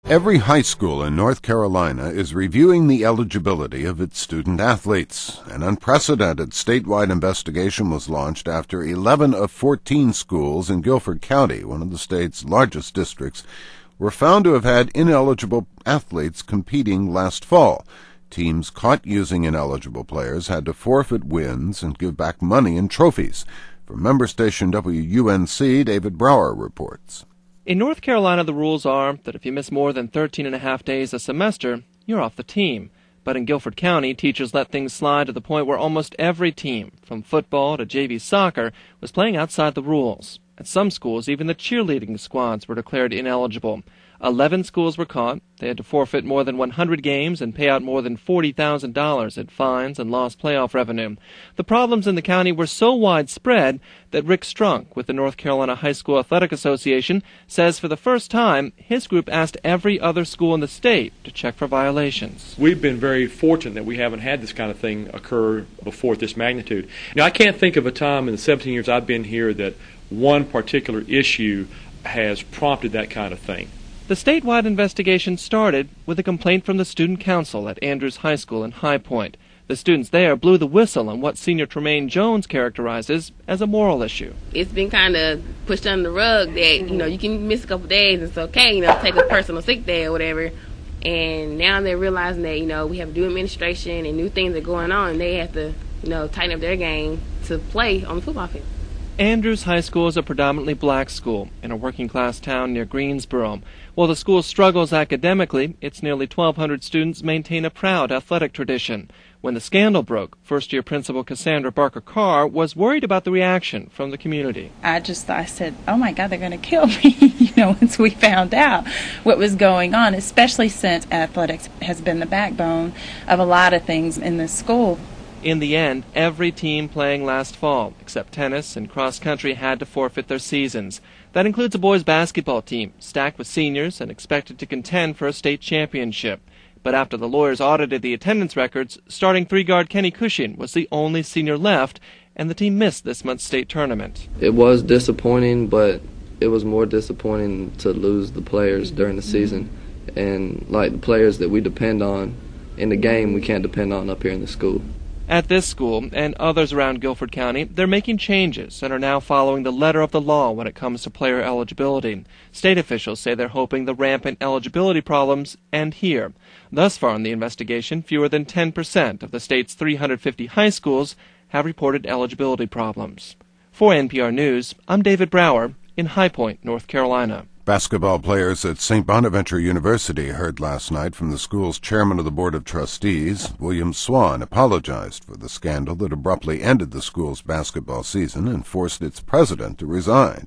Every high school in North Carolina is reviewing the eligibility of its student athletes. An unprecedented statewide investigation was launched after 11 of 14 schools in Guilford County, one of the state's largest districts, were found to have had ineligible athletes competing last fall. Teams caught using ineligible players had to forfeit wins and give back money and trophies. From member station WUNC, David Brower reports. In North Carolina, the rules are that if you miss more than 13.5 days a semester, you're off the team. But in Guilford County, teachers let things slide to the point where almost every team, from football to JV soccer, was playing outside the rules. At some schools, even the cheerleading squads were declared ineligible. 11 schools were caught. They had to forfeit more than 100 games and pay out more than $40,000 in fines and lost playoff revenue. The problems in the county were so widespread that Rick Strunk with the North Carolina High School Athletic Association says for the first time his group asked every other school in the state to check for violations. We've been very fortunate that we haven't had this kind of thing occur before at this magnitude. Now, I can't think of a time in the 17 years I've been here that one particular issue has prompted that kind of thing. The statewide investigation started with a complaint from the student council at Andrews High School in High Point. The students there blew the whistle on what senior Tremaine Jones characterizes as a moral issue. It's been kind of pushed under the rug that, you can miss a couple days, it's okay, take a personal sick day or whatever. And now they're realizing that, we have new administration and new things are going on. They have to, tighten up their game to play on the football field. Andrews High School is a predominantly black school in a working-class town near Greensboro. While the school struggles academically, its nearly 1,200 students maintain a proud athletic tradition. When the scandal broke, first-year principal Cassandra Barker Carr was worried about the reaction from the community. I said, oh my God, they're going to kill me, once we found out what was going on, especially since athletics has been the backbone of a lot of things in this school. In the end, every team playing last fall, except tennis and cross-country, had to forfeit their seasons. That includes a boys' basketball team, stacked with seniors and expected to contend for a state championship. But after the lawyers audited the attendance records, starting three-guard Kenny Cushing was the only senior left, and the team missed this month's state tournament. It was disappointing, but it was more disappointing to lose the players during the season. And like the players that we depend on in the game, we can't depend on up here in the school. At this school and others around Guilford County, they're making changes and are now following the letter of the law when it comes to player eligibility. State officials say they're hoping the rampant eligibility problems end here. Thus far in the investigation, fewer than 10% of the state's 350 high schools have reported eligibility problems. For NPR News, I'm David Brower in High Point, North Carolina. Basketball players at St. Bonaventure University heard last night from the school's chairman of the Board of Trustees. William Swan apologized for the scandal that abruptly ended the school's basketball season and forced its president to resign.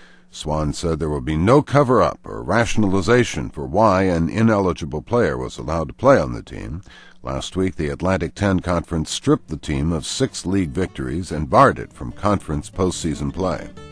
Swan said there will be no cover-up or rationalization for why an ineligible player was allowed to play on the team. Last week, the Atlantic 10 Conference stripped the team of 6 league victories and barred it from conference postseason play.